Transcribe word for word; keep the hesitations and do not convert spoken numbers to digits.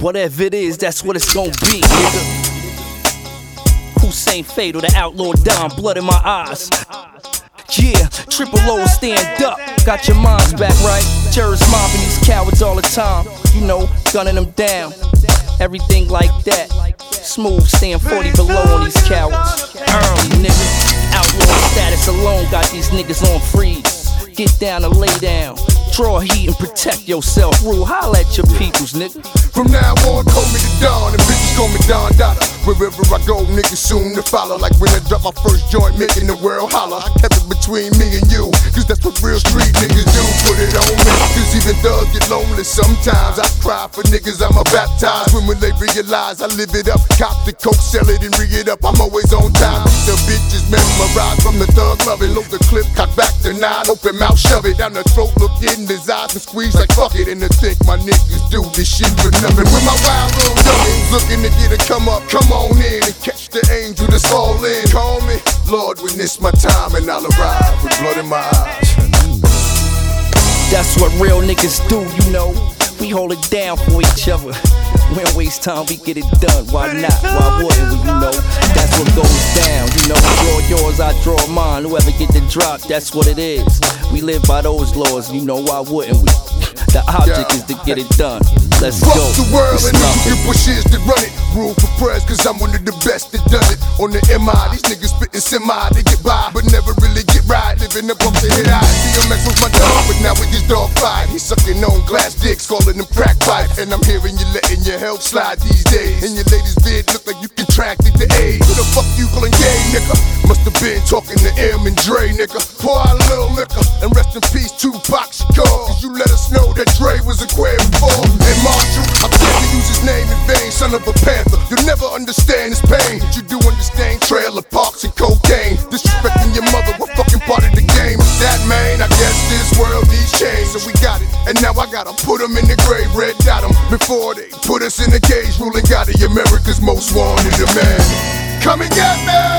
Whatever it is, that's what it's gon' be, nigga. Hussein Fatal, the outlaw Don, blood in my eyes. Yeah, triple O, stand up. Got your minds back, right? Terrorists mobbing these cowards all the time. You know, gunning them down. Everything like that. Smooth, staying forty below on these cowards. Early, nigga. Outlaw status alone got these niggas on freeze. Get down and lay down. Draw heat and protect yourself. Rule, holla at your peoples, nigga. From now on, call me the Don, and bitches call me Don Dada. Wherever I go, niggas soon to follow. Like when I drop my first joint, making the world holler. I kept it between me and you, cause that's what real street niggas do. Put it on me, cause even thugs get lonely sometimes. I cry for niggas I'ma baptize. When when they realize I live it up, cop the coke, sell it and rig it up. I'm always on time. The bitches memorize from the thug loving. Load the clip, cock back to nine, open mouth, shove it down the throat, look in his eyes and squeeze like fuck it. And to think my niggas do this shit for nothing. With my wild little youngins looking to get a come up, come on in and catch the angel that's all in. Call me, Lord, when it's my time and I'll arrive with blood in my eyes. That's what real niggas do, you know. We hold it down for each other. We don't waste time, we get it done. Why not? Why wouldn't we, you know? That's what goes down, you know. Draw yours, I draw mine. Whoever get the drop, that's what it is. We live by those laws, you know. Why wouldn't we? The object yeah. is to get it done. Let's Fuck go. the world and the bushes that run it. Rule for press, cause I'm one of the best that does it. On the M I, these niggas spittin' semi. They get by, but never really get right. Living up off the hit eye. D M X was my dog, but now with this dog fight. He's sucking on glass dicks, calling them crack pipes. And I'm hearing you letting your help slide these days. And your latest vid look like you contracted the AIDS. Who the fuck you calling gay, nigga? Must've been talking to M and Dre, nigga. Pour out a little liquor, and rest in peace, Tupac Shakur. Cause you let us know that Dre was a queer before. And Marshall, I plan to use his name in vain. Son of a panther, you'll never understand his pain. But you do understand trailer parks and cocaine. Disrespecting your mother, what fucking part of the game is that, man? I guess this world needs change, so we got it. And now I gotta put them in the grave, red dot them. Before they put us in the cage, ruling God of America's most wanted man. Come and get me!